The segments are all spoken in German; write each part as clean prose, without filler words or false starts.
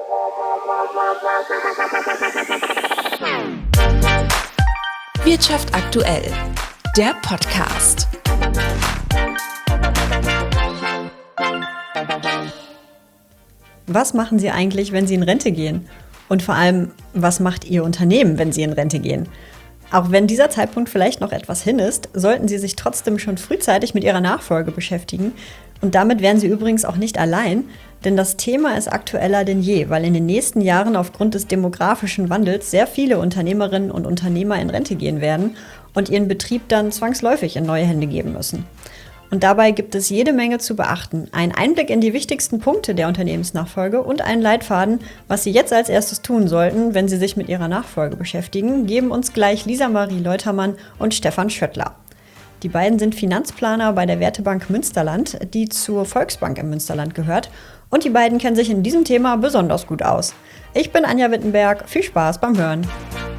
Wirtschaft aktuell, der Podcast. Was machen Sie eigentlich, wenn Sie in Rente gehen? Und vor allem, was macht Ihr Unternehmen, wenn Sie in Rente gehen? Auch wenn dieser Zeitpunkt vielleicht noch etwas hin ist, sollten Sie sich trotzdem schon frühzeitig mit Ihrer Nachfolge beschäftigen. Und damit wären Sie übrigens auch nicht allein, denn das Thema ist aktueller denn je, weil in den nächsten Jahren aufgrund des demografischen Wandels sehr viele Unternehmerinnen und Unternehmer in Rente gehen werden und ihren Betrieb dann zwangsläufig in neue Hände geben müssen. Und dabei gibt es jede Menge zu beachten. Ein Einblick in die wichtigsten Punkte der Unternehmensnachfolge und einen Leitfaden, was Sie jetzt als erstes tun sollten, wenn Sie sich mit Ihrer Nachfolge beschäftigen, geben uns gleich Lisa Marie Leutermann und Stefan Schöttler. Die beiden sind Finanzplaner bei der Wertebank Münsterland, die zur Volksbank im Münsterland gehört. Und die beiden kennen sich in diesem Thema besonders gut aus. Ich bin Anja Wittenberg. Viel Spaß beim Hören.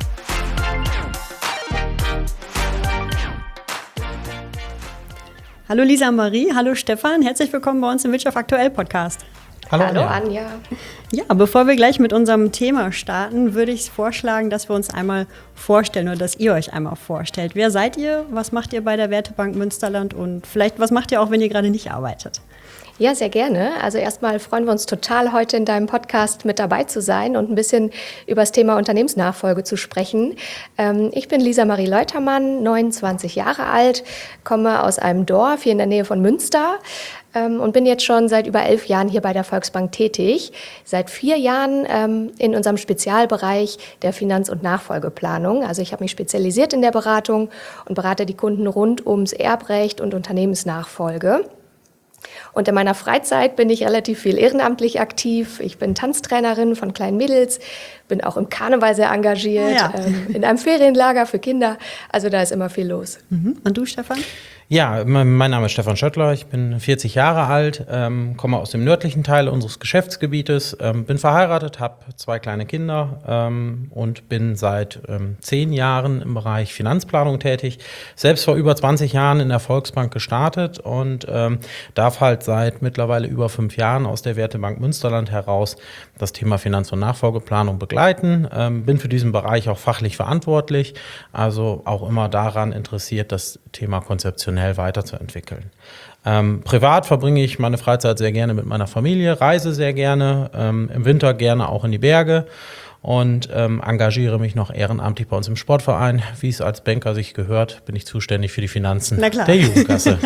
Hallo Lisa Marie, hallo Stefan, herzlich willkommen bei uns im Wirtschaft aktuell Podcast. Hallo Anja. Ja, bevor wir gleich mit unserem Thema starten, würde ich vorschlagen, dass wir uns einmal vorstellen oder dass ihr euch einmal vorstellt. Wer seid ihr? Was macht ihr bei der Wertebank Münsterland? Und vielleicht, was macht ihr auch, wenn ihr gerade nicht arbeitet? Ja, sehr gerne. Also erstmal freuen wir uns total, heute in deinem Podcast mit dabei zu sein und ein bisschen über das Thema Unternehmensnachfolge zu sprechen. Ich bin Lisa Marie Leutermann, 29 Jahre alt, komme aus einem Dorf hier in der Nähe von Münster und bin jetzt schon seit über 11 Jahren hier bei der Volksbank tätig. Seit 4 Jahren in unserem Spezialbereich der Finanz- und Nachfolgeplanung. Also ich habe mich spezialisiert in der Beratung und berate die Kunden rund ums Erbrecht und Unternehmensnachfolge. Und in meiner Freizeit bin ich relativ viel ehrenamtlich aktiv. Ich bin Tanztrainerin von kleinen Mädels, bin auch im Karneval sehr engagiert, in einem Ferienlager für Kinder. Also da ist immer viel los. Und du, Stefan? Ja, mein Name ist Stefan Schöttler, ich bin 40 Jahre alt, komme aus dem nördlichen Teil unseres Geschäftsgebietes, bin verheiratet, habe 2 kleine Kinder und bin seit 10 Jahren im Bereich Finanzplanung tätig. Selbst vor über 20 Jahren in der Volksbank gestartet und darf halt seit mittlerweile über 5 Jahren aus der Wertebank Münsterland heraus das Thema Finanz- und Nachfolgeplanung begleiten. Bin für diesen Bereich auch fachlich verantwortlich, also auch immer daran interessiert, das Thema konzeptionell weiterzuentwickeln. Privat verbringe ich meine Freizeit sehr gerne mit meiner Familie, reise sehr gerne, im Winter gerne auch in die Berge und engagiere mich noch ehrenamtlich bei uns im Sportverein. Wie es als Banker sich gehört, bin ich zuständig für die Finanzen der Jugendkasse.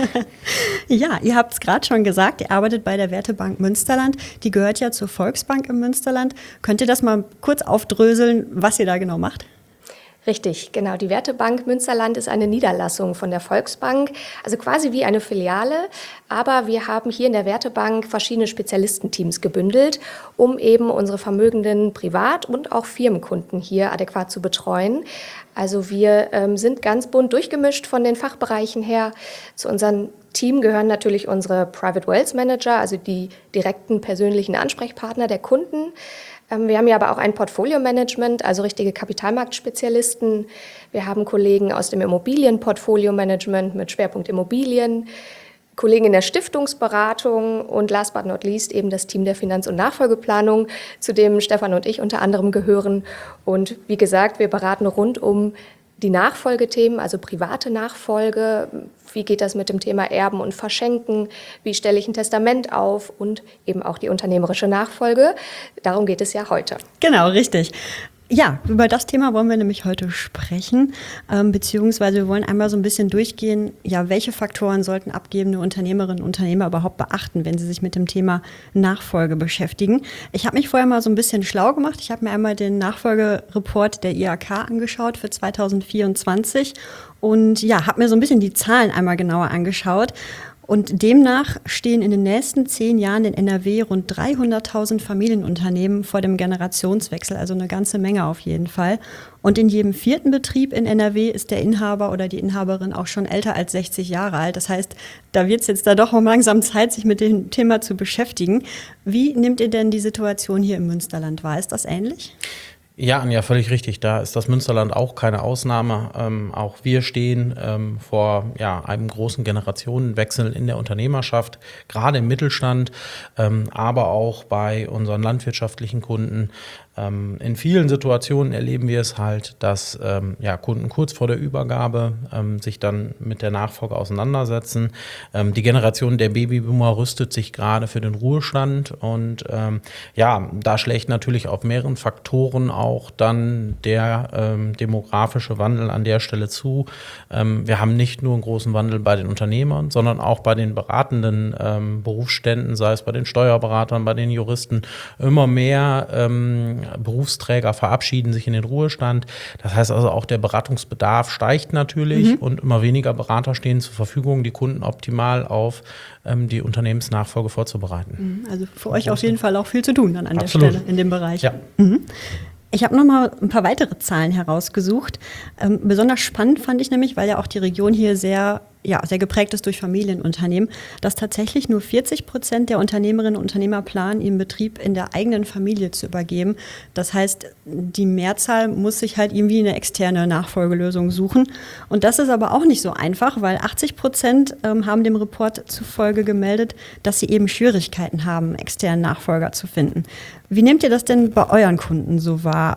Ja, ihr habt es gerade schon gesagt, ihr arbeitet bei der Wertebank Münsterland. Die gehört ja zur Volksbank im Münsterland. Könnt ihr das mal kurz aufdröseln, was ihr da genau macht? Richtig, genau. Die Wertebank Münsterland ist eine Niederlassung von der Volksbank, also quasi wie eine Filiale. Aber wir haben hier in der Wertebank verschiedene Spezialistenteams gebündelt, um eben unsere vermögenden Privat- und auch Firmenkunden hier adäquat zu betreuen. Also wir sind ganz bunt durchgemischt von den Fachbereichen her. Zu unserem Team gehören natürlich unsere Private Wealth Manager, also die direkten persönlichen Ansprechpartner der Kunden. Wir haben ja aber auch ein Portfolio-Management, also richtige Kapitalmarktspezialisten. Wir haben Kollegen aus dem Immobilien-Portfolio-Management mit Schwerpunkt Immobilien, Kollegen in der Stiftungsberatung und last but not least eben das Team der Finanz- und Nachfolgeplanung, zu dem Stefan und ich unter anderem gehören. Und wie gesagt, wir beraten rund um die Nachfolgethemen, also private Nachfolge, wie geht das mit dem Thema Erben und Verschenken, wie stelle ich ein Testament auf und eben auch die unternehmerische Nachfolge. Darum geht es ja heute. Genau, richtig. Ja, über das Thema wollen wir nämlich heute sprechen, beziehungsweise wir wollen einmal so ein bisschen durchgehen, ja, welche Faktoren sollten abgebende Unternehmerinnen und Unternehmer überhaupt beachten, wenn sie sich mit dem Thema Nachfolge beschäftigen. Ich habe mich vorher mal so ein bisschen schlau gemacht. Ich habe mir einmal den Nachfolgereport der IHK angeschaut für 2024 und ja, habe mir so ein bisschen die Zahlen einmal genauer angeschaut. Und demnach stehen in den nächsten 10 Jahren in NRW rund 300.000 Familienunternehmen vor dem Generationswechsel, also eine ganze Menge auf jeden Fall. Und in jedem 4. Betrieb in NRW ist der Inhaber oder die Inhaberin auch schon älter als 60 Jahre alt. Das heißt, da wird es jetzt da doch langsam Zeit, sich mit dem Thema zu beschäftigen. Wie nehmt ihr denn die Situation hier im Münsterland wahr? Ist das ähnlich? Ja, Anja, völlig richtig. Da ist das Münsterland auch keine Ausnahme. Auch wir stehen vor einem großen Generationenwechsel in der Unternehmerschaft, gerade im Mittelstand, aber auch bei unseren landwirtschaftlichen Kunden. In vielen Situationen erleben wir es halt, dass Kunden kurz vor der Übergabe sich dann mit der Nachfolge auseinandersetzen. Die Generation der Babyboomer rüstet sich gerade für den Ruhestand und da schlägt natürlich auf mehreren Faktoren auch dann der demografische Wandel an der Stelle zu. Wir haben nicht nur einen großen Wandel bei den Unternehmern, sondern auch bei den beratenden Berufsständen, sei es bei den Steuerberatern, bei den Juristen, immer mehr Berufsträger verabschieden sich in den Ruhestand. Das heißt also auch der Beratungsbedarf steigt natürlich und immer weniger Berater stehen zur Verfügung, die Kunden optimal auf die Unternehmensnachfolge vorzubereiten. Also für euch auf jeden Fall auch viel zu tun dann an Absolut. der Stelle in dem Bereich. Ja. Ich habe noch mal ein paar weitere Zahlen herausgesucht. Besonders spannend fand ich nämlich, weil ja auch die Region hier sehr geprägt ist durch Familienunternehmen, dass tatsächlich nur 40% der Unternehmerinnen und Unternehmer planen, ihren Betrieb in der eigenen Familie zu übergeben. Das heißt, die Mehrzahl muss sich halt irgendwie eine externe Nachfolgelösung suchen. Und das ist aber auch nicht so einfach, weil 80% haben dem Report zufolge gemeldet, dass sie eben Schwierigkeiten haben, externen Nachfolger zu finden. Wie nehmt ihr das denn bei euren Kunden so wahr?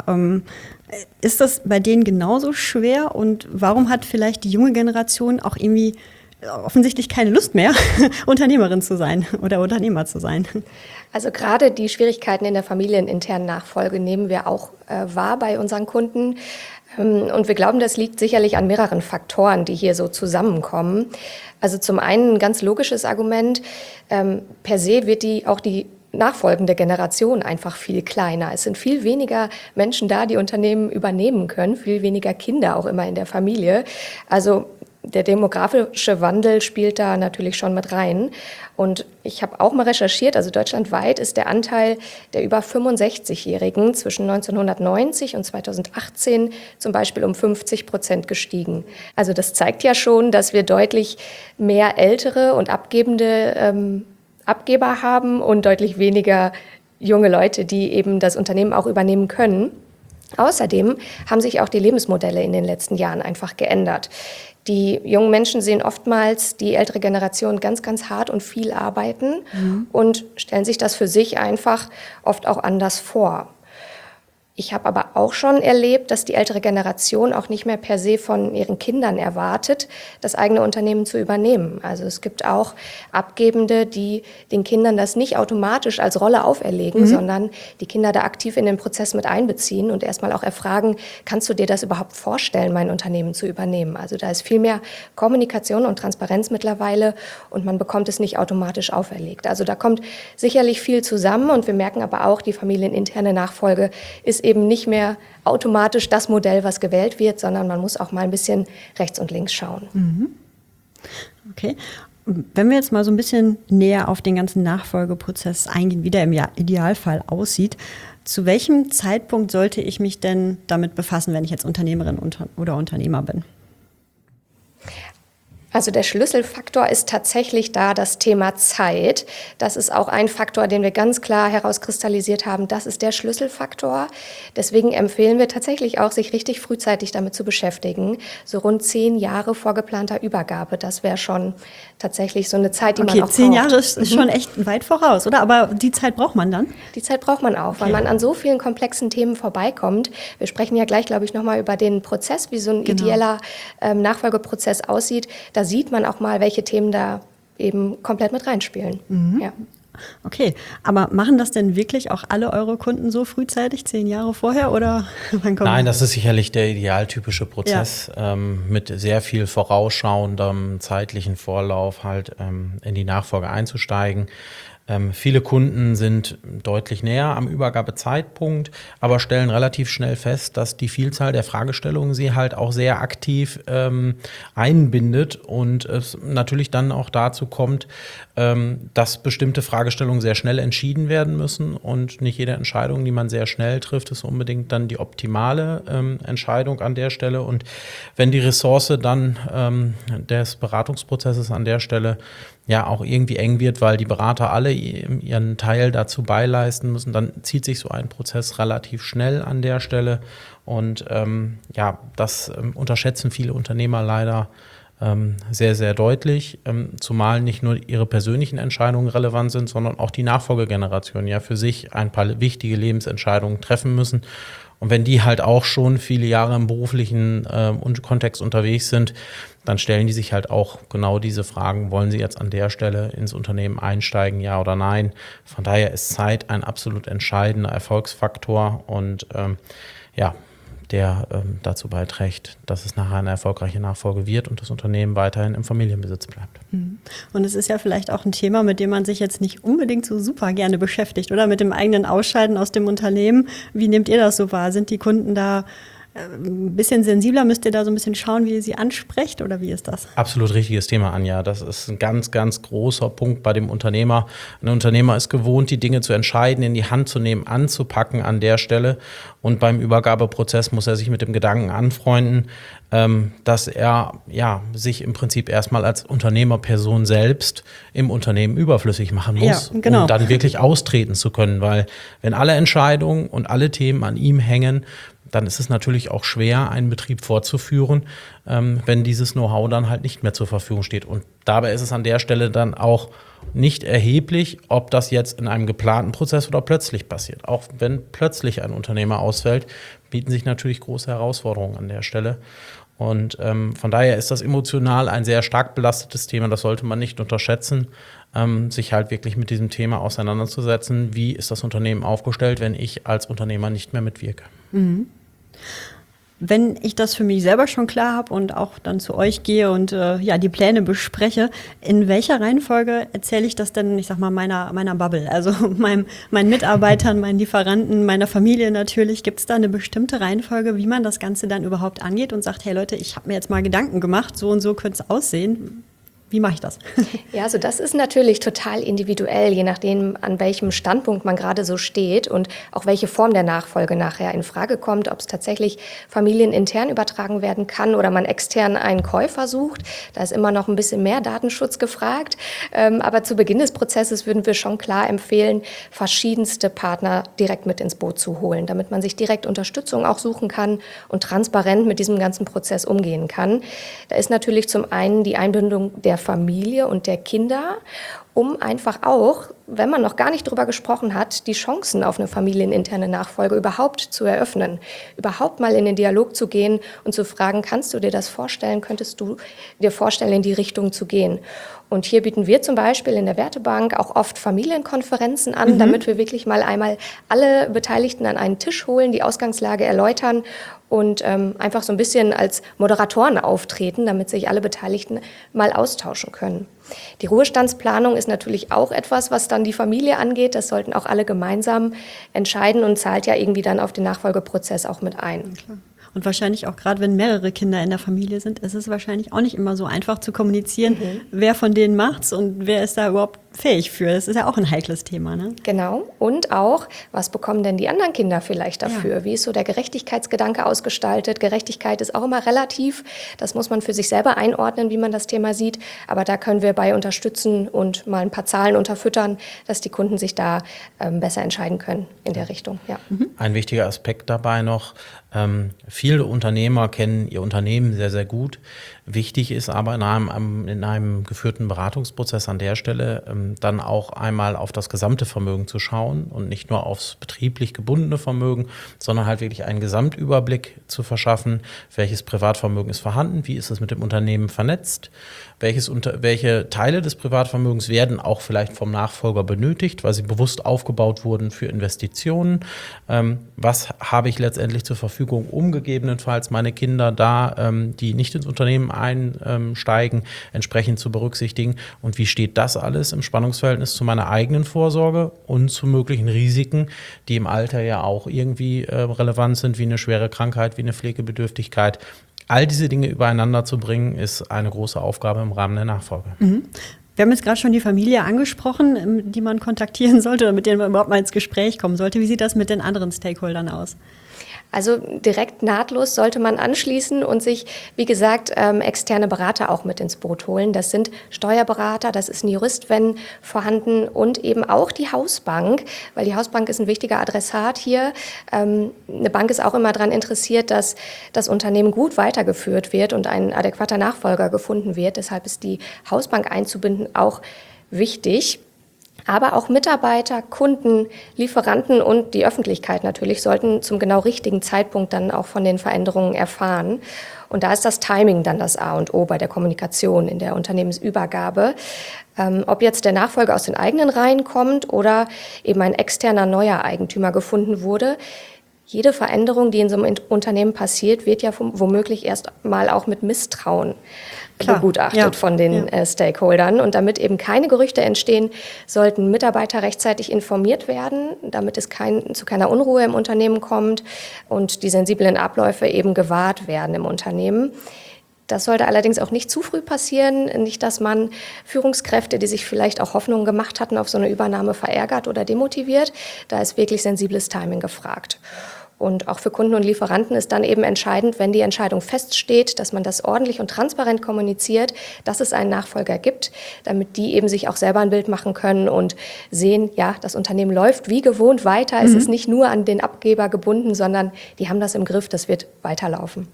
Ist das bei denen genauso schwer und warum hat vielleicht die junge Generation auch irgendwie offensichtlich keine Lust mehr, Unternehmerin zu sein oder Unternehmer zu sein? Also gerade die Schwierigkeiten in der familieninternen Nachfolge nehmen wir auch wahr bei unseren Kunden. Und wir glauben, das liegt sicherlich an mehreren Faktoren, die hier so zusammenkommen. Also zum einen ein ganz logisches Argument, per se wird die nachfolgende Generation einfach viel kleiner. Es sind viel weniger Menschen da, die Unternehmen übernehmen können, viel weniger Kinder auch immer in der Familie. Also der demografische Wandel spielt da natürlich schon mit rein. Und ich habe auch mal recherchiert, also deutschlandweit ist der Anteil der über 65-Jährigen zwischen 1990 und 2018 zum Beispiel um 50% gestiegen. Also das zeigt ja schon, dass wir deutlich mehr ältere und abgebende Abgeber haben und deutlich weniger junge Leute, die eben das Unternehmen auch übernehmen können. Außerdem haben sich auch die Lebensmodelle in den letzten Jahren einfach geändert. Die jungen Menschen sehen oftmals die ältere Generation ganz, ganz hart und viel arbeiten und stellen sich das für sich einfach oft auch anders vor. Ich habe aber auch schon erlebt, dass die ältere Generation auch nicht mehr per se von ihren Kindern erwartet, das eigene Unternehmen zu übernehmen. Also es gibt auch Abgebende, die den Kindern das nicht automatisch als Rolle auferlegen, sondern die Kinder da aktiv in den Prozess mit einbeziehen und erstmal auch erfragen, kannst du dir das überhaupt vorstellen, mein Unternehmen zu übernehmen? Also da ist viel mehr Kommunikation und Transparenz mittlerweile und man bekommt es nicht automatisch auferlegt. Also da kommt sicherlich viel zusammen und wir merken aber auch, die familieninterne Nachfolge ist eben nicht mehr automatisch das Modell, was gewählt wird, sondern man muss auch mal ein bisschen rechts und links schauen. Okay. Wenn wir jetzt mal so ein bisschen näher auf den ganzen Nachfolgeprozess eingehen, wie der im Idealfall aussieht, zu welchem Zeitpunkt sollte ich mich denn damit befassen, wenn ich jetzt Unternehmerin oder Unternehmer bin? Also der Schlüsselfaktor ist tatsächlich da das Thema Zeit. Das ist auch ein Faktor, den wir ganz klar herauskristallisiert haben. Das ist der Schlüsselfaktor. Deswegen empfehlen wir tatsächlich auch, sich richtig frühzeitig damit zu beschäftigen. So rund 10 Jahre vor geplanter Übergabe. Das wäre schon tatsächlich so eine Zeit, die man auch braucht. 10 Jahre ist schon echt weit voraus, oder? Aber die Zeit braucht man dann? Die Zeit braucht man auch, weil man an so vielen komplexen Themen vorbeikommt. Wir sprechen ja gleich, glaube ich, nochmal über den Prozess, wie so ein ideeller Nachfolgeprozess aussieht. Da sieht man auch mal, welche Themen da eben komplett mit reinspielen. Ja. Okay, aber machen das denn wirklich auch alle eure Kunden so frühzeitig, 10 Jahre vorher, oder wann kommt Nein, das ist sicherlich der idealtypische Prozess, mit sehr viel vorausschauendem zeitlichen Vorlauf halt in die Nachfolge einzusteigen. Viele Kunden sind deutlich näher am Übergabezeitpunkt, aber stellen relativ schnell fest, dass die Vielzahl der Fragestellungen sie halt auch sehr aktiv einbindet und es natürlich dann auch dazu kommt, dass bestimmte Fragestellungen sehr schnell entschieden werden müssen und nicht jede Entscheidung, die man sehr schnell trifft, ist unbedingt dann die optimale Entscheidung an der Stelle. Und wenn die Ressource dann des Beratungsprozesses an der Stelle ja auch irgendwie eng wird, weil die Berater alle ihren Teil dazu beileisten müssen, dann zieht sich so ein Prozess relativ schnell an der Stelle. Und das unterschätzen viele Unternehmer leider sehr, sehr deutlich, zumal nicht nur ihre persönlichen Entscheidungen relevant sind, sondern auch die Nachfolgegeneration ja für sich ein paar wichtige Lebensentscheidungen treffen müssen. Und wenn die halt auch schon viele Jahre im beruflichen Kontext unterwegs sind, dann stellen die sich halt auch genau diese Fragen, wollen sie jetzt an der Stelle ins Unternehmen einsteigen, ja oder nein. Von daher ist Zeit ein absolut entscheidender Erfolgsfaktor und der dazu beiträgt, dass es nachher eine erfolgreiche Nachfolge wird und das Unternehmen weiterhin im Familienbesitz bleibt. Und es ist ja vielleicht auch ein Thema, mit dem man sich jetzt nicht unbedingt so super gerne beschäftigt, oder? Mit dem eigenen Ausscheiden aus dem Unternehmen. Wie nehmt ihr das so wahr? Sind die Kunden da ein bisschen sensibler? Müsst ihr da so ein bisschen schauen, wie ihr sie ansprecht, oder wie ist das? Absolut richtiges Thema, Anja. Das ist ein ganz, ganz großer Punkt bei dem Unternehmer. Ein Unternehmer ist gewohnt, die Dinge zu entscheiden, in die Hand zu nehmen, anzupacken an der Stelle. Und beim Übergabeprozess muss er sich mit dem Gedanken anfreunden, dass er sich im Prinzip erstmal als Unternehmerperson selbst im Unternehmen überflüssig machen muss, um dann wirklich austreten zu können. Weil wenn alle Entscheidungen und alle Themen an ihm hängen, dann ist es natürlich auch schwer, einen Betrieb fortzuführen, wenn dieses Know-how dann halt nicht mehr zur Verfügung steht. Und dabei ist es an der Stelle dann auch nicht erheblich, ob das jetzt in einem geplanten Prozess oder plötzlich passiert. Auch wenn plötzlich ein Unternehmer ausfällt, bieten sich natürlich große Herausforderungen an der Stelle. Und von daher ist das emotional ein sehr stark belastetes Thema. Das sollte man nicht unterschätzen, sich halt wirklich mit diesem Thema auseinanderzusetzen. Wie ist das Unternehmen aufgestellt, wenn ich als Unternehmer nicht mehr mitwirke? Mhm. Wenn ich das für mich selber schon klar habe und auch dann zu euch gehe und die Pläne bespreche, in welcher Reihenfolge erzähle ich das denn, ich sag mal, meiner Bubble, also meinen Mitarbeitern, meinen Lieferanten, meiner Familie natürlich? Gibt es da eine bestimmte Reihenfolge, wie man das Ganze dann überhaupt angeht und sagt, hey Leute, ich habe mir jetzt mal Gedanken gemacht, so und so könnte es aussehen? Wie mache ich das? Ja, also das ist natürlich total individuell, je nachdem, an welchem Standpunkt man gerade so steht und auch welche Form der Nachfolge nachher in Frage kommt, ob es tatsächlich familienintern übertragen werden kann oder man extern einen Käufer sucht. Da ist immer noch ein bisschen mehr Datenschutz gefragt. Aber zu Beginn des Prozesses würden wir schon klar empfehlen, verschiedenste Partner direkt mit ins Boot zu holen, damit man sich direkt Unterstützung auch suchen kann und transparent mit diesem ganzen Prozess umgehen kann. Da ist natürlich zum einen die Einbindung der Familie und der Kinder, um einfach auch, wenn man noch gar nicht drüber gesprochen hat, die Chancen auf eine familieninterne Nachfolge überhaupt zu eröffnen, überhaupt mal in den Dialog zu gehen und zu fragen, kannst du dir das vorstellen, könntest du dir vorstellen, in die Richtung zu gehen? Und hier bieten wir zum Beispiel in der Wertebank auch oft Familienkonferenzen an, damit wir wirklich mal einmal alle Beteiligten an einen Tisch holen, die Ausgangslage erläutern und einfach so ein bisschen als Moderatoren auftreten, damit sich alle Beteiligten mal austauschen können. Die Ruhestandsplanung ist natürlich auch etwas, was dann die Familie angeht. Das sollten auch alle gemeinsam entscheiden und zahlt ja irgendwie dann auf den Nachfolgeprozess auch mit ein. Klar. Und wahrscheinlich auch gerade, wenn mehrere Kinder in der Familie sind, ist es wahrscheinlich auch nicht immer so einfach zu kommunizieren, wer von denen macht's und wer ist da überhaupt fähig für. Das ist ja auch ein heikles Thema, ne? Genau. Und auch, was bekommen denn die anderen Kinder vielleicht dafür? Ja. Wie ist so der Gerechtigkeitsgedanke ausgestaltet? Gerechtigkeit ist auch immer relativ. Das muss man für sich selber einordnen, wie man das Thema sieht. Aber da können wir bei unterstützen und mal ein paar Zahlen unterfüttern, dass die Kunden sich da besser entscheiden können in der Richtung. Ja. Ein wichtiger Aspekt dabei noch, viele Unternehmer kennen ihr Unternehmen sehr, sehr gut. Wichtig ist aber in einem geführten Beratungsprozess an der Stelle dann auch einmal auf das gesamte Vermögen zu schauen und nicht nur aufs betrieblich gebundene Vermögen, sondern halt wirklich einen Gesamtüberblick zu verschaffen, welches Privatvermögen ist vorhanden, wie ist es mit dem Unternehmen vernetzt, welche Teile des Privatvermögens werden auch vielleicht vom Nachfolger benötigt, weil sie bewusst aufgebaut wurden für Investitionen. Was habe ich letztendlich zur Verfügung, um gegebenenfalls meine Kinder da, die nicht ins Unternehmen einsteigen, entsprechend zu berücksichtigen und wie steht das alles im Spannungsverhältnis zu meiner eigenen Vorsorge und zu möglichen Risiken, die im Alter ja auch irgendwie relevant sind, wie eine schwere Krankheit, wie eine Pflegebedürftigkeit. All diese Dinge übereinander zu bringen, ist eine große Aufgabe im Rahmen der Nachfolge. Wir haben jetzt gerade schon die Familie angesprochen, die man kontaktieren sollte oder mit denen man überhaupt mal ins Gespräch kommen sollte. Wie sieht das mit den anderen Stakeholdern aus? Also direkt nahtlos sollte man anschließen und sich, wie gesagt, externe Berater auch mit ins Boot holen. Das sind Steuerberater, das ist ein Jurist, wenn vorhanden, und eben auch die Hausbank, weil die Hausbank ist ein wichtiger Adressat hier. Eine Bank ist auch immer daran interessiert, dass das Unternehmen gut weitergeführt wird und ein adäquater Nachfolger gefunden wird. Deshalb ist die Hausbank einzubinden auch wichtig. Aber auch Mitarbeiter, Kunden, Lieferanten und die Öffentlichkeit natürlich sollten zum genau richtigen Zeitpunkt dann auch von den Veränderungen erfahren. Und da ist das Timing dann das A und O bei der Kommunikation in der Unternehmensübergabe. Ob jetzt der Nachfolger aus den eigenen Reihen kommt oder eben ein externer neuer Eigentümer gefunden wurde, jede Veränderung, die in so einem Unternehmen passiert, wird ja womöglich erst mal auch mit Misstrauen begutachtet von den Stakeholdern. Und damit eben keine Gerüchte entstehen, sollten Mitarbeiter rechtzeitig informiert werden, damit es zu keiner Unruhe im Unternehmen kommt und die sensiblen Abläufe eben gewahrt werden im Unternehmen. Das sollte allerdings auch nicht zu früh passieren, nicht, dass man Führungskräfte, die sich vielleicht auch Hoffnungen gemacht hatten, auf so eine Übernahme verärgert oder demotiviert. Da ist wirklich sensibles Timing gefragt. Und auch für Kunden und Lieferanten ist dann eben entscheidend, wenn die Entscheidung feststeht, dass man das ordentlich und transparent kommuniziert, dass es einen Nachfolger gibt, damit die eben sich auch selber ein Bild machen können und sehen, ja, das Unternehmen läuft wie gewohnt weiter. Es ist nicht nur an den Abgeber gebunden, sondern die haben das im Griff, das wird weiterlaufen.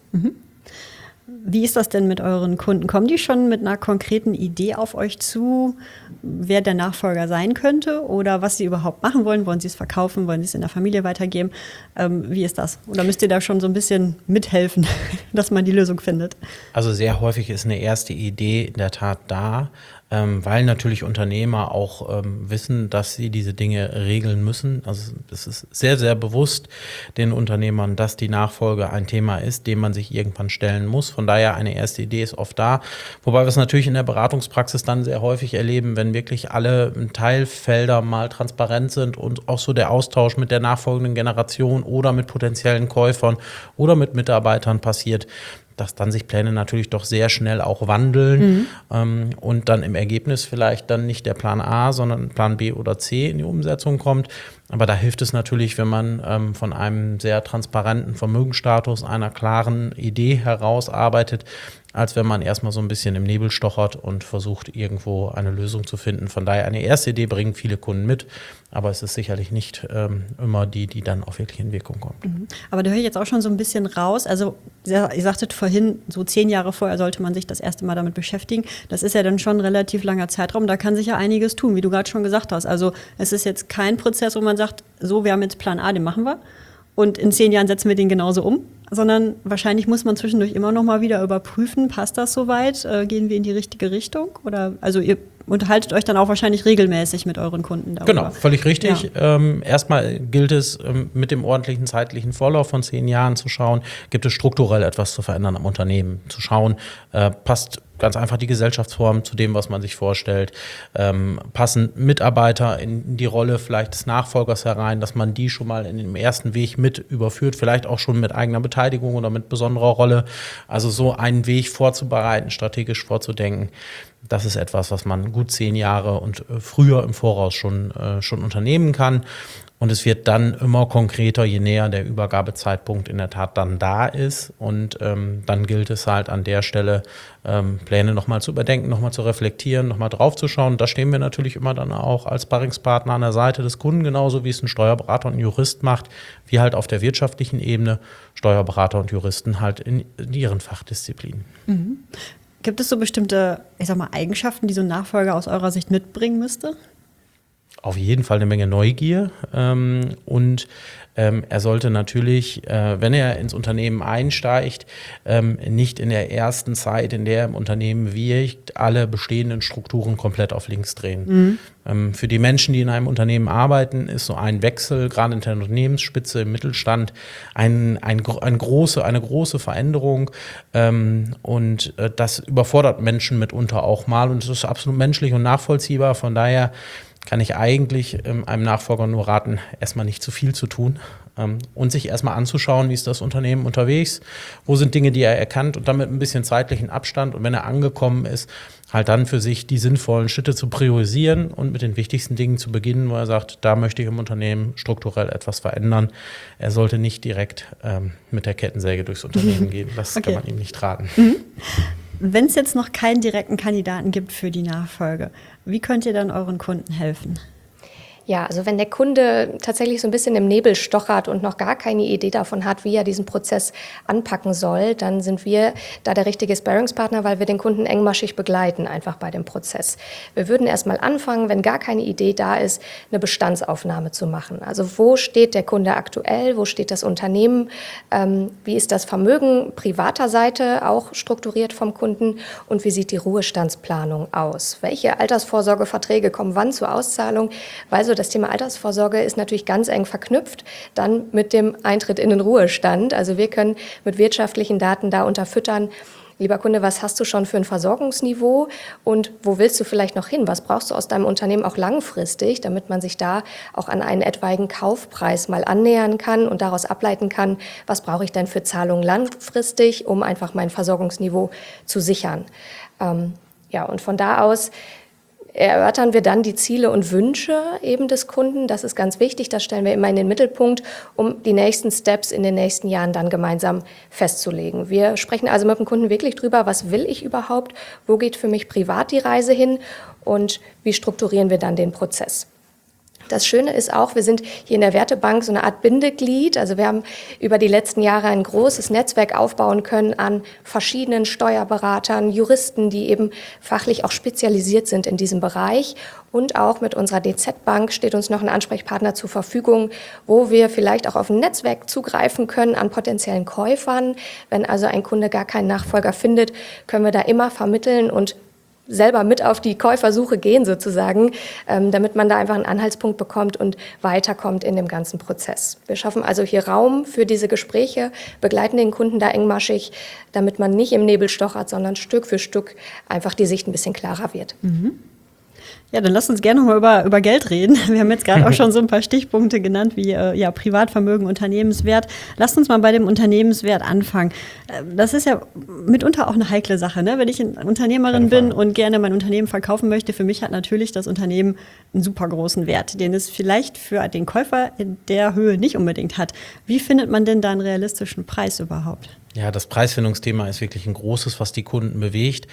Wie ist das denn mit euren Kunden? Kommen die schon mit einer konkreten Idee auf euch zu, wer der Nachfolger sein könnte oder was sie überhaupt machen wollen? Wollen sie es verkaufen? Wollen sie es in der Familie weitergeben? Wie ist das? Oder müsst ihr da schon so ein bisschen mithelfen, dass man die Lösung findet? Also sehr häufig ist eine erste Idee in der Tat da, weil natürlich Unternehmer auch wissen, dass sie diese Dinge regeln müssen. Also es ist sehr, sehr bewusst den Unternehmern, dass die Nachfolge ein Thema ist, dem man sich irgendwann stellen muss. Von daher eine erste Idee ist oft da. Wobei wir es natürlich in der Beratungspraxis dann sehr häufig erleben, wenn wirklich alle Teilfelder mal transparent sind und auch so der Austausch mit der nachfolgenden Generation oder mit potenziellen Käufern oder mit Mitarbeitern passiert, dass dann sich Pläne natürlich doch sehr schnell auch wandeln und dann im Ergebnis vielleicht dann nicht der Plan A, sondern Plan B oder C in die Umsetzung kommt. Aber da hilft es natürlich, wenn man von einem sehr transparenten Vermögensstatus, einer klaren Idee heraus arbeitet, als wenn man erstmal so ein bisschen im Nebel stochert und versucht, irgendwo eine Lösung zu finden. Von daher eine erste Idee bringen viele Kunden mit, aber es ist sicherlich nicht immer die dann auch wirklich in Wirkung kommt. Aber da höre ich jetzt auch schon so ein bisschen raus. Also ihr sagtet vorhin, so 10 Jahre vorher sollte man sich das erste Mal damit beschäftigen. Das ist ja dann schon ein relativ langer Zeitraum. Da kann sich ja einiges tun, wie du gerade schon gesagt hast. Also es ist jetzt kein Prozess, wo man sagt, so, wir haben jetzt Plan A, den machen wir. Und in 10 Jahren setzen wir den genauso um, sondern wahrscheinlich muss man zwischendurch immer noch mal wieder überprüfen, passt das soweit, gehen wir in die richtige Richtung? Oder also ihr unterhaltet euch dann auch wahrscheinlich regelmäßig mit euren Kunden darüber. Genau, völlig richtig. Ja. Erstmal gilt es, mit dem ordentlichen zeitlichen Vorlauf von 10 Jahren zu schauen, gibt es strukturell etwas zu verändern am Unternehmen, zu schauen, passt ganz einfach die Gesellschaftsform zu dem, was man sich vorstellt. Passen Mitarbeiter in die Rolle vielleicht des Nachfolgers herein, dass man die schon mal in dem ersten Weg mit überführt, vielleicht auch schon mit eigener Beteiligung oder mit besonderer Rolle. Also so einen Weg vorzubereiten, strategisch vorzudenken. Das ist etwas, was man gut 10 Jahre und früher im Voraus schon unternehmen kann. Und es wird dann immer konkreter, je näher der Übergabezeitpunkt in der Tat dann da ist. Und dann gilt es halt an der Stelle, Pläne nochmal zu überdenken, nochmal zu reflektieren, nochmal drauf zu schauen. Da stehen wir natürlich immer dann auch als Sparringspartner an der Seite des Kunden, genauso wie es ein Steuerberater und ein Jurist macht, wie halt auf der wirtschaftlichen Ebene Steuerberater und Juristen halt in ihren Fachdisziplinen. Gibt es so bestimmte, ich sag mal, Eigenschaften, die so ein Nachfolger aus eurer Sicht mitbringen müsste? Auf jeden Fall eine Menge Neugier und er sollte natürlich, wenn er ins Unternehmen einsteigt, nicht in der ersten Zeit, in der er im Unternehmen wirkt, alle bestehenden Strukturen komplett auf links drehen. Für die Menschen, die in einem Unternehmen arbeiten, ist so ein Wechsel, gerade in der Unternehmensspitze, im Mittelstand, eine große Veränderung. Und das überfordert Menschen mitunter auch mal und es ist absolut menschlich und nachvollziehbar. Von daher kann ich eigentlich einem Nachfolger nur raten, erstmal nicht zu viel zu tun und sich erstmal anzuschauen, wie ist das Unternehmen unterwegs, wo sind Dinge, die er erkannt und dann mit ein bisschen zeitlichen Abstand und wenn er angekommen ist, halt dann für sich die sinnvollen Schritte zu priorisieren und mit den wichtigsten Dingen zu beginnen, wo er sagt, da möchte ich im Unternehmen strukturell etwas verändern. Er sollte nicht direkt mit der Kettensäge durchs Unternehmen gehen. Das kann man ihm nicht raten. Wenn es jetzt noch keinen direkten Kandidaten gibt für die Nachfolge, wie könnt ihr dann euren Kunden helfen? Ja, also wenn der Kunde tatsächlich so ein bisschen im Nebel stochert und noch gar keine Idee davon hat, wie er diesen Prozess anpacken soll, dann sind wir da der richtige Sparringspartner, weil wir den Kunden engmaschig begleiten, einfach bei dem Prozess. Wir würden erstmal anfangen, wenn gar keine Idee da ist, eine Bestandsaufnahme zu machen. Also wo steht der Kunde aktuell, wo steht das Unternehmen, wie ist das Vermögen privater Seite auch strukturiert vom Kunden und wie sieht die Ruhestandsplanung aus? Welche Altersvorsorgeverträge kommen wann zur Auszahlung? Weil so das Thema Altersvorsorge ist natürlich ganz eng verknüpft dann mit dem Eintritt in den Ruhestand. Also wir können mit wirtschaftlichen Daten da unterfüttern. Lieber Kunde, was hast du schon für ein Versorgungsniveau und wo willst du vielleicht noch hin? Was brauchst du aus deinem Unternehmen auch langfristig, damit man sich da auch an einen etwaigen Kaufpreis mal annähern kann und daraus ableiten kann, was brauche ich denn für Zahlungen langfristig, um einfach mein Versorgungsniveau zu sichern. Und von da aus erörtern wir dann die Ziele und Wünsche eben des Kunden. Das ist ganz wichtig, das stellen wir immer in den Mittelpunkt, um die nächsten Steps in den nächsten Jahren dann gemeinsam festzulegen. Wir sprechen also mit dem Kunden wirklich drüber, was will ich überhaupt, wo geht für mich privat die Reise hin und wie strukturieren wir dann den Prozess. Das Schöne ist auch, wir sind hier in der Wertebank so eine Art Bindeglied. Also wir haben über die letzten Jahre ein großes Netzwerk aufbauen können an verschiedenen Steuerberatern, Juristen, die eben fachlich auch spezialisiert sind in diesem Bereich. Und auch mit unserer DZ-Bank steht uns noch ein Ansprechpartner zur Verfügung, wo wir vielleicht auch auf ein Netzwerk zugreifen können an potenziellen Käufern. Wenn also ein Kunde gar keinen Nachfolger findet, können wir da immer vermitteln und selber mit auf die Käufersuche gehen sozusagen, damit man da einfach einen Anhaltspunkt bekommt und weiterkommt in dem ganzen Prozess. Wir schaffen also hier Raum für diese Gespräche, begleiten den Kunden da engmaschig, damit man nicht im Nebel stochert, sondern Stück für Stück einfach die Sicht ein bisschen klarer wird. Ja, dann lasst uns gerne noch mal über Geld reden. Wir haben jetzt gerade auch schon so ein paar Stichpunkte genannt, wie Privatvermögen, Unternehmenswert. Lasst uns mal bei dem Unternehmenswert anfangen. Das ist ja mitunter auch eine heikle Sache, ne? Wenn ich eine Unternehmerin bin und gerne mein Unternehmen verkaufen möchte, für mich hat natürlich das Unternehmen einen super großen Wert, den es vielleicht für den Käufer in der Höhe nicht unbedingt hat. Wie findet man denn da einen realistischen Preis überhaupt? Ja, das Preisfindungsthema ist wirklich ein großes, was die Kunden bewegt.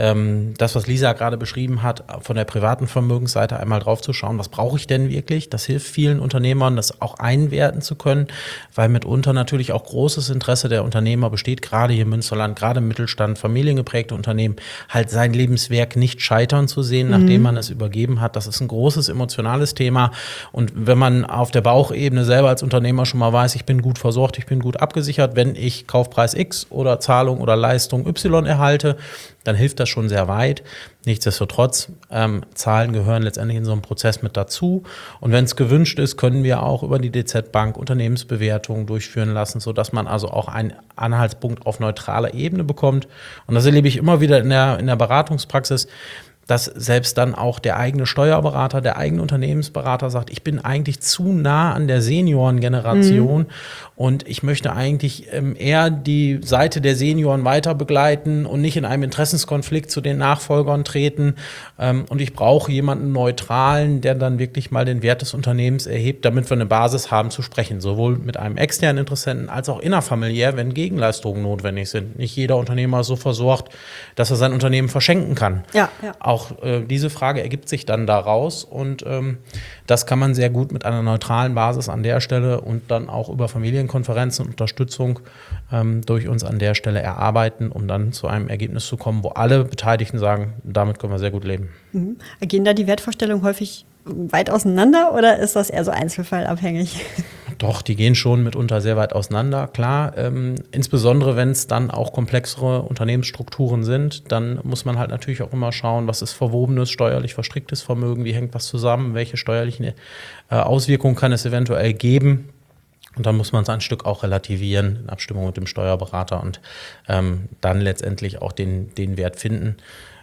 Das, was Lisa gerade beschrieben hat, von der privaten Vermögensseite einmal drauf zu schauen, was brauche ich denn wirklich? Das hilft vielen Unternehmern, das auch einwerten zu können, weil mitunter natürlich auch großes Interesse der Unternehmer besteht, gerade hier im Münsterland, gerade im Mittelstand, familiengeprägte Unternehmen, halt sein Lebenswerk nicht scheitern zu sehen, nachdem man es übergeben hat. Das ist ein großes emotionales Thema. Und wenn man auf der Bauchebene selber als Unternehmer schon mal weiß, ich bin gut versorgt, ich bin gut abgesichert, wenn ich Kaufpreis X oder Zahlung oder Leistung Y erhalte, dann hilft das schon sehr weit. Nichtsdestotrotz, Zahlen gehören letztendlich in so einem Prozess mit dazu. Und wenn es gewünscht ist, können wir auch über die DZ-Bank Unternehmensbewertungen durchführen lassen, sodass man also auch einen Anhaltspunkt auf neutraler Ebene bekommt. Und das erlebe ich immer wieder in der Beratungspraxis, dass selbst dann auch der eigene Steuerberater, der eigene Unternehmensberater sagt, ich bin eigentlich zu nah an der Seniorengeneration und ich möchte eigentlich eher die Seite der Senioren weiter begleiten und nicht in einem Interessenskonflikt zu den Nachfolgern treten. Und ich brauche jemanden Neutralen, der dann wirklich mal den Wert des Unternehmens erhebt, damit wir eine Basis haben zu sprechen, sowohl mit einem externen Interessenten als auch innerfamiliär, wenn Gegenleistungen notwendig sind. Nicht jeder Unternehmer ist so versorgt, dass er sein Unternehmen verschenken kann. Ja. Auch diese Frage ergibt sich dann daraus und das kann man sehr gut mit einer neutralen Basis an der Stelle und dann auch über Familienkonferenzen und Unterstützung durch uns an der Stelle erarbeiten, um dann zu einem Ergebnis zu kommen, wo alle Beteiligten sagen, damit können wir sehr gut leben. Gehen da die Wertvorstellungen häufig weit auseinander oder ist das eher so einzelfallabhängig? Doch, die gehen schon mitunter sehr weit auseinander, klar. Insbesondere, wenn es dann auch komplexere Unternehmensstrukturen sind, dann muss man halt natürlich auch immer schauen, was ist verwobenes, steuerlich verstricktes Vermögen, wie hängt was zusammen, welche steuerlichen Auswirkungen kann es eventuell geben. Und dann muss man es ein Stück auch relativieren in Abstimmung mit dem Steuerberater und dann letztendlich auch den Wert finden.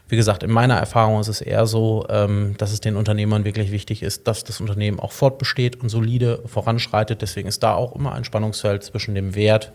Wie gesagt, in meiner Erfahrung ist es eher so, dass es den Unternehmern wirklich wichtig ist, dass das Unternehmen auch fortbesteht und solide voranschreitet. Deswegen ist da auch immer ein Spannungsfeld zwischen dem Wert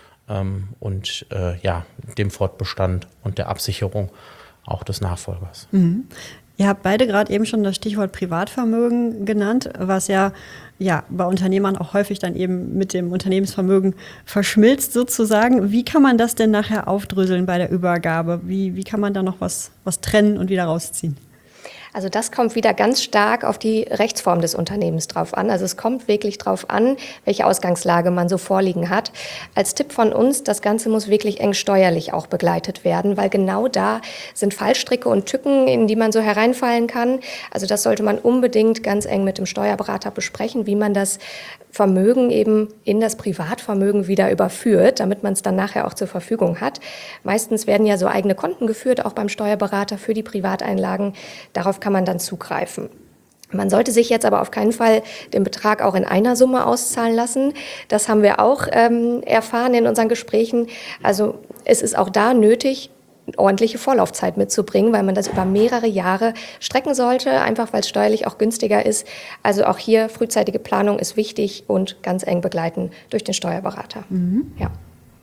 und dem Fortbestand und der Absicherung auch des Nachfolgers. Mhm. Ihr habt beide gerade eben schon das Stichwort Privatvermögen genannt, was ja bei Unternehmern auch häufig dann eben mit dem Unternehmensvermögen verschmilzt sozusagen. Wie kann man das denn nachher aufdröseln bei der Übergabe? Wie kann man da noch was trennen und wieder rausziehen? Also das kommt wieder ganz stark auf die Rechtsform des Unternehmens drauf an. Also es kommt wirklich drauf an, welche Ausgangslage man so vorliegen hat. Als Tipp von uns, das Ganze muss wirklich eng steuerlich auch begleitet werden, weil genau da sind Fallstricke und Tücken, in die man so hereinfallen kann. Also das sollte man unbedingt ganz eng mit dem Steuerberater besprechen, wie man das Vermögen eben in das Privatvermögen wieder überführt, damit man es dann nachher auch zur Verfügung hat. Meistens werden ja so eigene Konten geführt, auch beim Steuerberater für die Privateinlagen. Darauf kann man dann zugreifen. Man sollte sich jetzt aber auf keinen Fall den Betrag auch in einer Summe auszahlen lassen. Das haben wir auch erfahren in unseren Gesprächen. Also es ist auch da nötig, ordentliche Vorlaufzeit mitzubringen, weil man das über mehrere Jahre strecken sollte, einfach weil es steuerlich auch günstiger ist. Also auch hier frühzeitige Planung ist wichtig und ganz eng begleiten durch den Steuerberater. Mhm. Ja.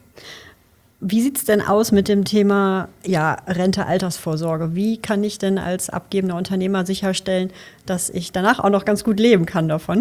Wie sieht es denn aus mit dem Thema Rente, Altersvorsorge? Wie kann ich denn als abgebender Unternehmer sicherstellen, dass ich danach auch noch ganz gut leben kann davon?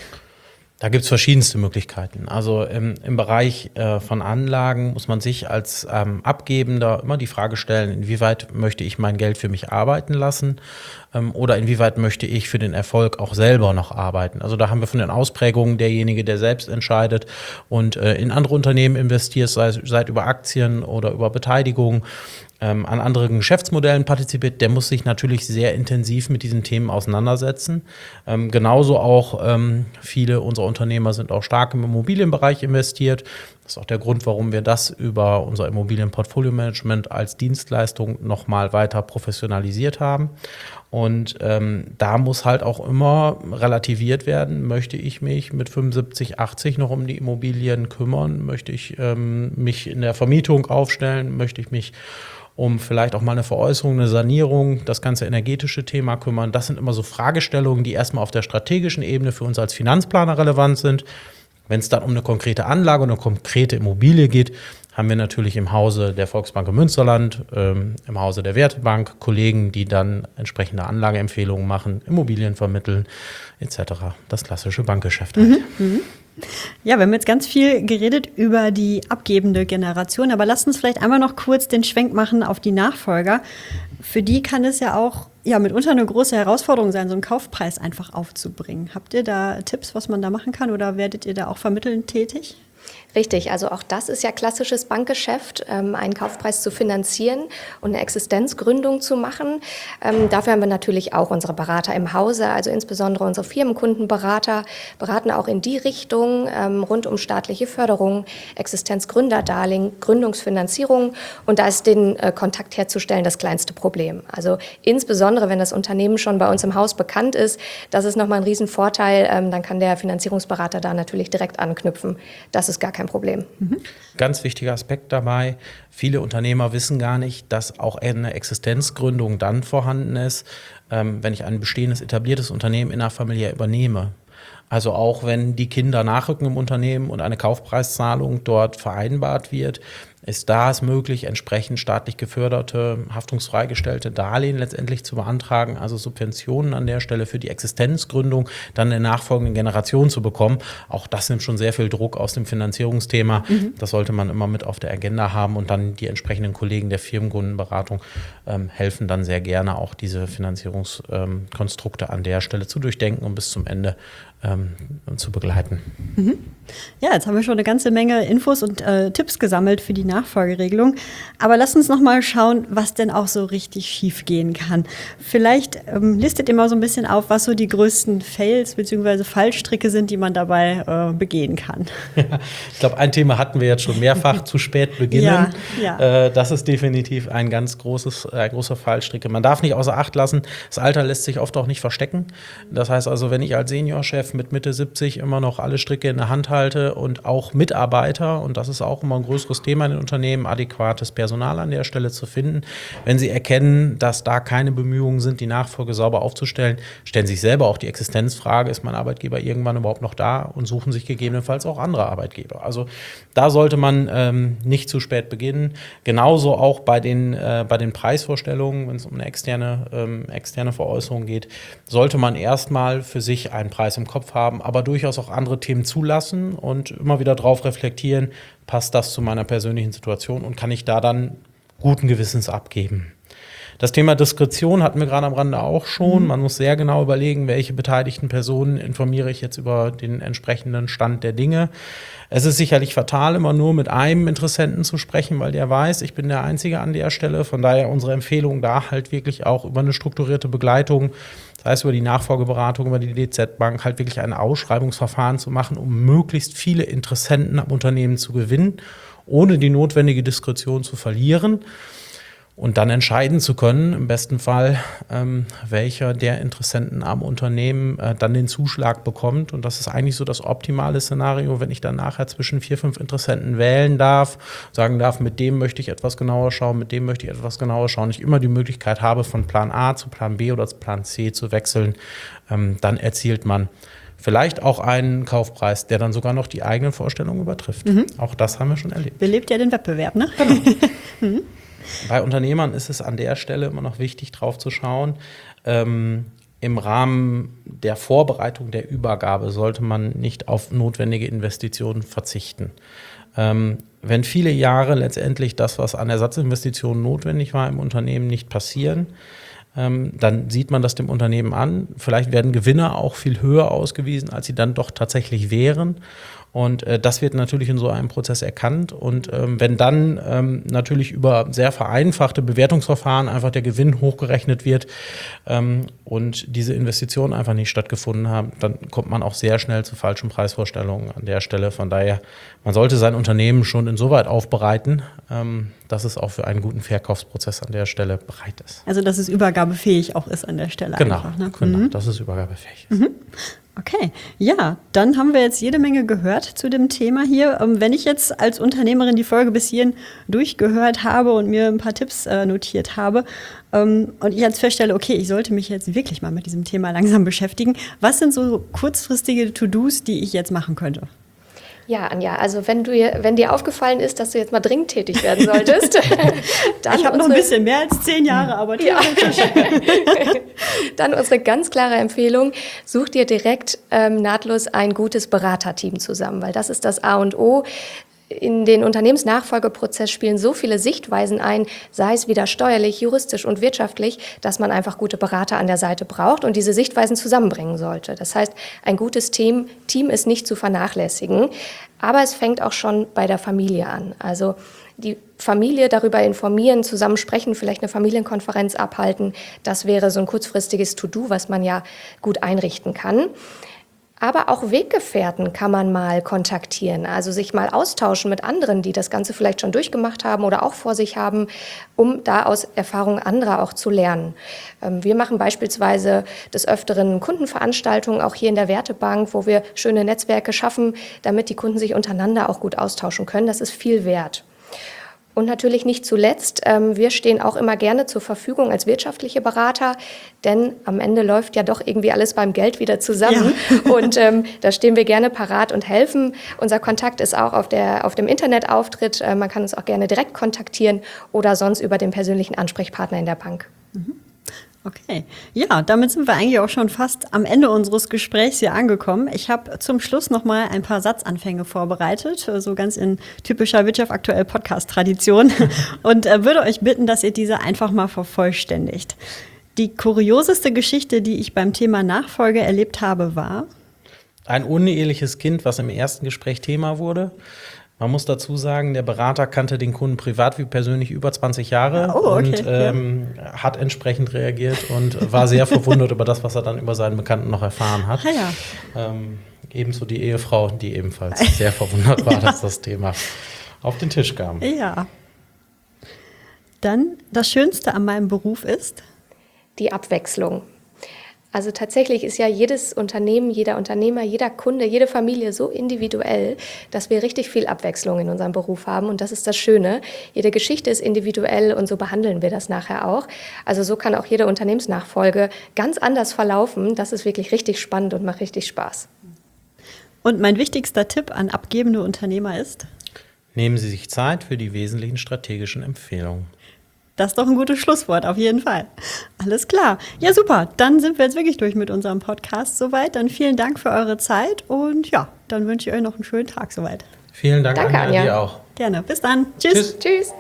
Da gibt es verschiedenste Möglichkeiten. Also im Bereich von Anlagen muss man sich als Abgebender immer die Frage stellen, inwieweit möchte ich mein Geld für mich arbeiten lassen oder inwieweit möchte ich für den Erfolg auch selber noch arbeiten. Also da haben wir von den Ausprägungen derjenige, der selbst entscheidet und in andere Unternehmen investiert, sei über Aktien oder über Beteiligung, an anderen Geschäftsmodellen partizipiert, der muss sich natürlich sehr intensiv mit diesen Themen auseinandersetzen. Genauso auch viele unserer Unternehmer sind auch stark im Immobilienbereich investiert. Das ist auch der Grund, warum wir das über unser Immobilienportfolio-Management als Dienstleistung nochmal weiter professionalisiert haben. Und da muss halt auch immer relativiert werden, möchte ich mich mit 75, 80 noch um die Immobilien kümmern? Möchte ich mich in der Vermietung aufstellen? Möchte ich mich um vielleicht auch mal eine Veräußerung, eine Sanierung, das ganze energetische Thema kümmern? Das sind immer so Fragestellungen, die erstmal auf der strategischen Ebene für uns als Finanzplaner relevant sind. Wenn es dann um eine konkrete Anlage und eine konkrete Immobilie geht, haben wir natürlich im Hause der Volksbank im Münsterland, im Hause der Wertebank Kollegen, die dann entsprechende Anlageempfehlungen machen, Immobilien vermitteln etc. Das klassische Bankgeschäft halt. Ja, wir haben jetzt ganz viel geredet über die abgebende Generation, aber lasst uns vielleicht einmal noch kurz den Schwenk machen auf die Nachfolger. Für die kann es ja auch mitunter eine große Herausforderung sein, so einen Kaufpreis einfach aufzubringen. Habt ihr da Tipps, was man da machen kann, oder werdet ihr da auch vermittelnd tätig? Richtig, also auch das ist ja klassisches Bankgeschäft, einen Kaufpreis zu finanzieren und eine Existenzgründung zu machen. Dafür haben wir natürlich auch unsere Berater im Hause, also insbesondere unsere Firmenkundenberater, beraten auch in die Richtung rund um staatliche Förderung, Existenzgründerdarlehen, Gründungsfinanzierung, und da ist den Kontakt herzustellen das kleinste Problem. Also insbesondere, wenn das Unternehmen schon bei uns im Haus bekannt ist, das ist nochmal ein Riesenvorteil, dann kann der Finanzierungsberater da natürlich direkt anknüpfen. Das ist gar kein Problem. Ganz wichtiger Aspekt dabei, viele Unternehmer wissen gar nicht, dass auch eine Existenzgründung dann vorhanden ist, wenn ich ein bestehendes, etabliertes Unternehmen innerfamiliär übernehme. Also auch wenn die Kinder nachrücken im Unternehmen und eine Kaufpreiszahlung dort vereinbart wird, ist da es möglich, entsprechend staatlich geförderte, haftungsfreigestellte Darlehen letztendlich zu beantragen, also Subventionen an der Stelle für die Existenzgründung dann in der nachfolgenden Generation zu bekommen. Auch das nimmt schon sehr viel Druck aus dem Finanzierungsthema. Das sollte man immer mit auf der Agenda haben, und dann die entsprechenden Kollegen der Firmenkundenberatung helfen dann sehr gerne auch diese Finanzierungskonstrukte an der Stelle zu durchdenken und bis zum Ende zu begleiten. Ja, jetzt haben wir schon eine ganze Menge Infos und Tipps gesammelt für die Nachfolgeregelung. Aber lasst uns noch mal schauen, was denn auch so richtig schief gehen kann. Vielleicht listet ihr mal so ein bisschen auf, was so die größten Fails bzw. Fallstricke sind, die man dabei begehen kann. Ja, ich glaube, ein Thema hatten wir jetzt schon mehrfach, zu spät beginnen. Ja. Das ist definitiv ein ganz großer Fallstricke. Man darf nicht außer Acht lassen, das Alter lässt sich oft auch nicht verstecken. Das heißt also, wenn ich als Seniorchef mit Mitte 70 immer noch alle Stricke in der Hand halte, halte und auch Mitarbeiter, und das ist auch immer ein größeres Thema in den Unternehmen, adäquates Personal an der Stelle zu finden. Wenn sie erkennen, dass da keine Bemühungen sind, die Nachfolge sauber aufzustellen, stellen sich selber auch die Existenzfrage, ist mein Arbeitgeber irgendwann überhaupt noch da, und suchen sich gegebenenfalls auch andere Arbeitgeber. Also da sollte man nicht zu spät beginnen. Genauso auch bei den Preisvorstellungen, wenn es um eine externe Veräußerung geht, sollte man erstmal für sich einen Preis im Kopf haben, aber durchaus auch andere Themen zulassen und immer wieder drauf reflektieren, passt das zu meiner persönlichen Situation und kann ich da dann guten Gewissens abgeben. Das Thema Diskretion hatten wir gerade am Rande auch schon. Man muss sehr genau überlegen, welche beteiligten Personen informiere ich jetzt über den entsprechenden Stand der Dinge. Es ist sicherlich fatal, immer nur mit einem Interessenten zu sprechen, weil der weiß, ich bin der Einzige an der Stelle. Von daher unsere Empfehlung da halt wirklich auch über eine strukturierte Begleitung, das heißt über die Nachfolgeberatung, über die DZ Bank, halt wirklich ein Ausschreibungsverfahren zu machen, um möglichst viele Interessenten am Unternehmen zu gewinnen, ohne die notwendige Diskretion zu verlieren. Und dann entscheiden zu können, im besten Fall, welcher der Interessenten am Unternehmen dann den Zuschlag bekommt. Und das ist eigentlich so das optimale Szenario, wenn ich dann nachher zwischen 4, 5 Interessenten wählen darf, sagen darf, mit dem möchte ich etwas genauer schauen, mit dem möchte ich etwas genauer schauen. Ich immer die Möglichkeit habe, von Plan A zu Plan B oder zu Plan C zu wechseln. Dann erzielt man vielleicht auch einen Kaufpreis, der dann sogar noch die eigenen Vorstellungen übertrifft. Auch das haben wir schon erlebt. Belebt ja den Wettbewerb, ne? Genau. Bei Unternehmern ist es an der Stelle immer noch wichtig, drauf zu schauen. Im Rahmen der Vorbereitung der Übergabe sollte man nicht auf notwendige Investitionen verzichten. Wenn viele Jahre letztendlich das, was an Ersatzinvestitionen notwendig war, im Unternehmen nicht passieren, dann sieht man das dem Unternehmen an. Vielleicht werden Gewinne auch viel höher ausgewiesen, als sie dann doch tatsächlich wären. Und das wird natürlich in so einem Prozess erkannt. Und wenn dann natürlich über sehr vereinfachte Bewertungsverfahren einfach der Gewinn hochgerechnet wird und diese Investitionen einfach nicht stattgefunden haben, dann kommt man auch sehr schnell zu falschen Preisvorstellungen an der Stelle. Von daher, man sollte sein Unternehmen schon insoweit aufbereiten, dass es auch für einen guten Verkaufsprozess an der Stelle bereit ist. Also, dass es übergabefähig auch ist an der Stelle. Genau, einfach, ne? Genau, dass es übergabefähig ist. Okay, ja, dann haben wir jetzt jede Menge gehört zu dem Thema hier. Wenn ich jetzt als Unternehmerin die Folge bis hierhin durchgehört habe und mir ein paar Tipps notiert habe und ich jetzt feststelle, okay, ich sollte mich jetzt wirklich mal mit diesem Thema langsam beschäftigen, was sind so kurzfristige To-Dos, die ich jetzt machen könnte? Ja, Anja, also wenn dir aufgefallen ist, dass du jetzt mal dringend tätig werden solltest, dann ich habe noch ein bisschen mehr als 10 Jahre, aber dann unsere ganz klare Empfehlung, such dir direkt nahtlos ein gutes Beraterteam zusammen, weil das ist das A und O. In den Unternehmensnachfolgeprozess spielen so viele Sichtweisen ein, sei es wieder steuerlich, juristisch und wirtschaftlich, dass man einfach gute Berater an der Seite braucht und diese Sichtweisen zusammenbringen sollte. Das heißt, ein gutes Team ist nicht zu vernachlässigen, aber es fängt auch schon bei der Familie an. Also die Familie darüber informieren, zusammen sprechen, vielleicht eine Familienkonferenz abhalten, das wäre so ein kurzfristiges To-Do, was man ja gut einrichten kann. Aber auch Weggefährten kann man mal kontaktieren, also sich mal austauschen mit anderen, die das Ganze vielleicht schon durchgemacht haben oder auch vor sich haben, um da aus Erfahrungen anderer auch zu lernen. Wir machen beispielsweise des Öfteren Kundenveranstaltungen, auch hier in der Wertebank, wo wir schöne Netzwerke schaffen, damit die Kunden sich untereinander auch gut austauschen können. Das ist viel wert. Und natürlich nicht zuletzt, wir stehen auch immer gerne zur Verfügung als wirtschaftliche Berater, denn am Ende läuft ja doch irgendwie alles beim Geld wieder zusammen. Ja. Und da stehen wir gerne parat und helfen. Unser Kontakt ist auch auf dem Internetauftritt. Man kann uns auch gerne direkt kontaktieren oder sonst über den persönlichen Ansprechpartner in der Bank. Okay, ja, damit sind wir eigentlich auch schon fast am Ende unseres Gesprächs hier angekommen. Ich habe zum Schluss noch mal ein paar Satzanfänge vorbereitet, so ganz in typischer Wirtschaft aktuell Podcast-Tradition und würde euch bitten, dass ihr diese einfach mal vervollständigt. Die kurioseste Geschichte, die ich beim Thema Nachfolge erlebt habe, war? Ein uneheliches Kind, was im ersten Gespräch Thema wurde. Man muss dazu sagen, der Berater kannte den Kunden privat wie persönlich über 20 Jahre und hat entsprechend reagiert und war sehr verwundert über das, was er dann über seinen Bekannten noch erfahren hat. Ebenso die Ehefrau, die ebenfalls sehr verwundert war, dass das Thema auf den Tisch kam. Ja. Dann, das Schönste an meinem Beruf ist? Die Abwechslung. Also tatsächlich ist ja jedes Unternehmen, jeder Unternehmer, jeder Kunde, jede Familie so individuell, dass wir richtig viel Abwechslung in unserem Beruf haben. Und das ist das Schöne. Jede Geschichte ist individuell und so behandeln wir das nachher auch. Also so kann auch jede Unternehmensnachfolge ganz anders verlaufen. Das ist wirklich richtig spannend und macht richtig Spaß. Und mein wichtigster Tipp an abgebende Unternehmer ist? Nehmen Sie sich Zeit für die wesentlichen strategischen Empfehlungen. Das ist doch ein gutes Schlusswort, auf jeden Fall. Alles klar. Ja, super. Dann sind wir jetzt wirklich durch mit unserem Podcast soweit. Dann vielen Dank für eure Zeit und ja, dann wünsche ich euch noch einen schönen Tag soweit. Vielen Dank, Danke, Anja, Anja. dir auch. Gerne. Bis dann. Tschüss. Tschüss.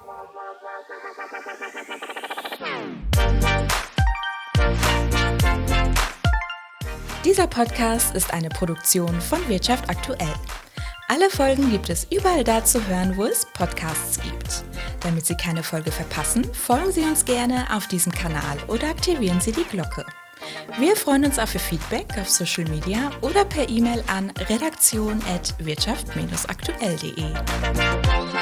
Dieser Podcast ist eine Produktion von Wirtschaft aktuell. Alle Folgen gibt es überall da zu hören, wo es Podcasts gibt. Damit Sie keine Folge verpassen, folgen Sie uns gerne auf diesem Kanal oder aktivieren Sie die Glocke. Wir freuen uns auf Ihr Feedback auf Social Media oder per E-Mail an redaktion@wirtschaft-aktuell.de.